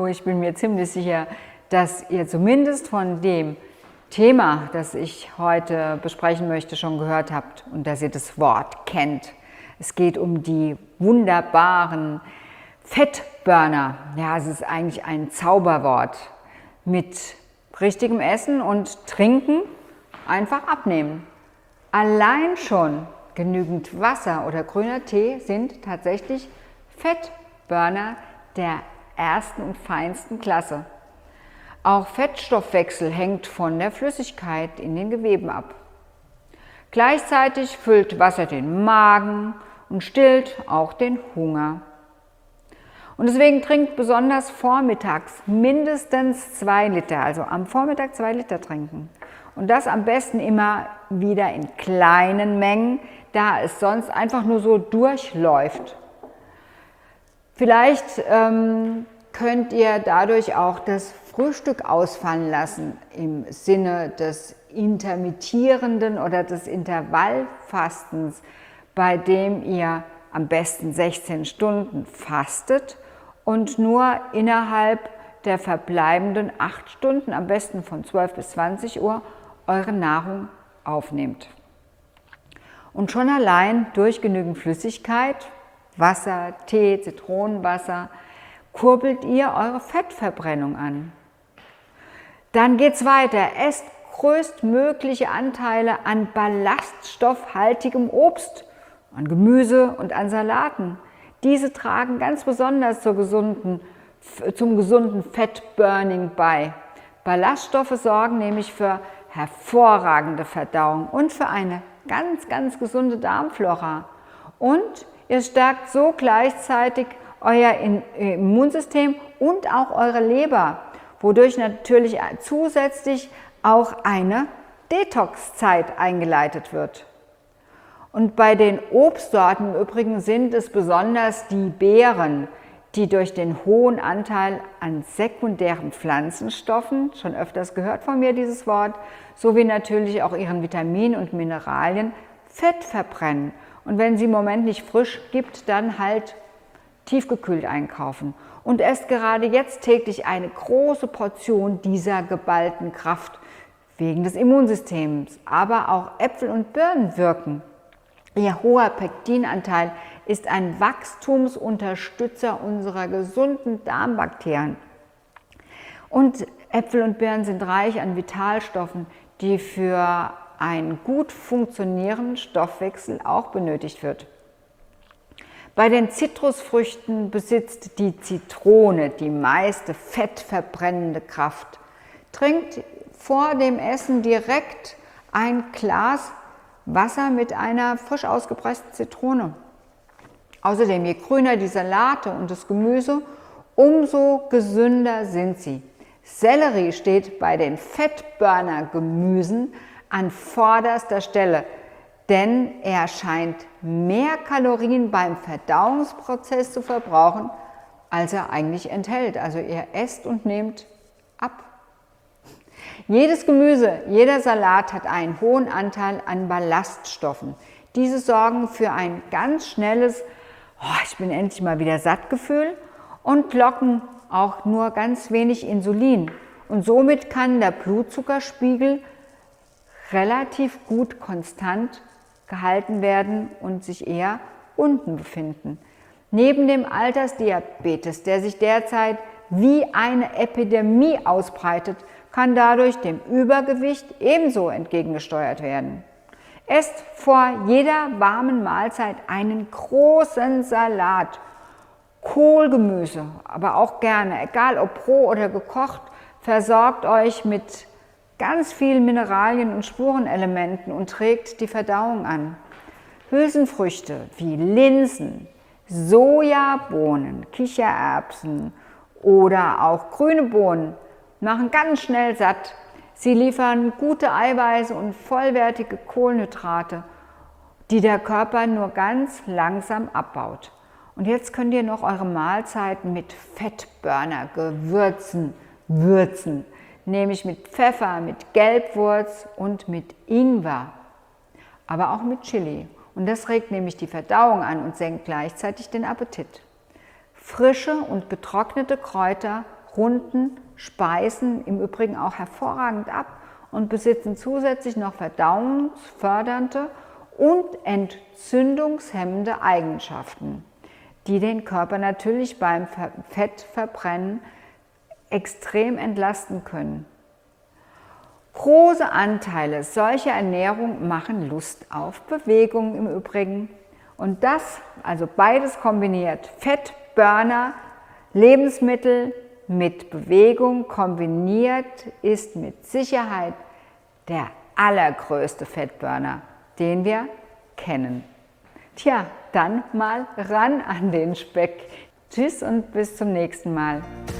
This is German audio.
ich bin mir ziemlich sicher, dass ihr zumindest von dem Thema, das ich heute besprechen möchte, schon gehört habt und dass ihr das Wort kennt. Es geht um die wunderbaren Fettburner. Ja, es ist eigentlich ein Zauberwort. Mit richtigem Essen und Trinken einfach abnehmen. Allein schon genügend Wasser oder grüner Tee sind tatsächlich Fettburner der ersten und feinsten Klasse. Auch Fettstoffwechsel hängt von der Flüssigkeit in den Geweben ab. Gleichzeitig füllt Wasser den Magen und stillt auch den Hunger. Und deswegen trinkt besonders vormittags mindestens 2 Liter, also am Vormittag 2 Liter trinken. Und das am besten immer wieder in kleinen Mengen, da es sonst einfach nur so durchläuft. Vielleicht könnt ihr dadurch auch das Frühstück ausfallen lassen im Sinne des intermittierenden oder des Intervallfastens, bei dem ihr am besten 16 Stunden fastet und nur innerhalb der verbleibenden 8 Stunden, am besten von 12 bis 20 Uhr, eure Nahrung aufnehmt. Und schon allein durch genügend Flüssigkeit, Wasser, Tee, Zitronenwasser, kurbelt ihr eure Fettverbrennung an. Dann geht es weiter. Esst größtmögliche Anteile an ballaststoffhaltigem Obst, an Gemüse und an Salaten. Diese tragen ganz besonders zum gesunden Fettburning bei. Ballaststoffe sorgen nämlich für hervorragende Verdauung und für eine ganz, ganz gesunde Darmflora. Und ihr stärkt so gleichzeitig euer Immunsystem und auch eure Leber, wodurch natürlich zusätzlich auch eine Detox-Zeit eingeleitet wird. Und bei den Obstsorten im Übrigen sind es besonders die Beeren, die durch den hohen Anteil an sekundären Pflanzenstoffen, schon öfters gehört von mir dieses Wort, sowie natürlich auch ihren Vitaminen und Mineralien Fett verbrennen. Und wenn sie im Moment nicht frisch gibt, dann halt tiefgekühlt einkaufen. Und esst gerade jetzt täglich eine große Portion dieser geballten Kraft wegen des Immunsystems. Aber auch Äpfel und Birnen wirken. Ihr hoher Pektinanteil ist ein Wachstumsunterstützer unserer gesunden Darmbakterien. Und Äpfel und Birnen sind reich an Vitalstoffen, die für einen gut funktionierenden Stoffwechsel auch benötigt wird. Bei den Zitrusfrüchten besitzt die Zitrone die meiste fettverbrennende Kraft. Trinkt vor dem Essen direkt ein Glas Wasser mit einer frisch ausgepressten Zitrone. Außerdem, je grüner die Salate und das Gemüse, umso gesünder sind sie. Sellerie steht bei den Fettburner-Gemüsen an vorderster Stelle, denn er scheint mehr Kalorien beim Verdauungsprozess zu verbrauchen, als er eigentlich enthält. Also ihr esst und nehmt ab. Jedes Gemüse, jeder Salat hat einen hohen Anteil an Ballaststoffen. Diese sorgen für ein ganz schnelles, ich bin endlich mal wieder satt Gefühl und locken auch nur ganz wenig Insulin. Und somit kann der Blutzuckerspiegel relativ gut konstant gehalten werden und sich eher unten befinden. Neben dem Altersdiabetes, der sich derzeit wie eine Epidemie ausbreitet, kann dadurch dem Übergewicht ebenso entgegengesteuert werden. Esst vor jeder warmen Mahlzeit einen großen Salat, Kohlgemüse, aber auch gerne, egal ob roh oder gekocht, versorgt euch mit ganz vielen Mineralien und Spurenelementen und trägt die Verdauung an. Hülsenfrüchte wie Linsen, Sojabohnen, Kichererbsen oder auch grüne Bohnen machen ganz schnell satt. Sie liefern gute Eiweiße und vollwertige Kohlenhydrate, die der Körper nur ganz langsam abbaut. Und jetzt könnt ihr noch eure Mahlzeiten mit Fettburner-Gewürzen würzen, nämlich mit Pfeffer, mit Gelbwurz und mit Ingwer, aber auch mit Chili. Und das regt nämlich die Verdauung an und senkt gleichzeitig den Appetit. Frische und getrocknete Kräuter, runden Speisen im Übrigen auch hervorragend ab und besitzen zusätzlich noch verdauungsfördernde und entzündungshemmende Eigenschaften, die den Körper natürlich beim Fettverbrennen extrem entlasten können. Große Anteile solcher Ernährung machen Lust auf Bewegung im Übrigen. Und das, also beides kombiniert, Fettburner, Lebensmittel mit Bewegung kombiniert, ist mit Sicherheit der allergrößte Fettburner, den wir kennen. Tja, dann mal ran an den Speck. Tschüss und bis zum nächsten Mal.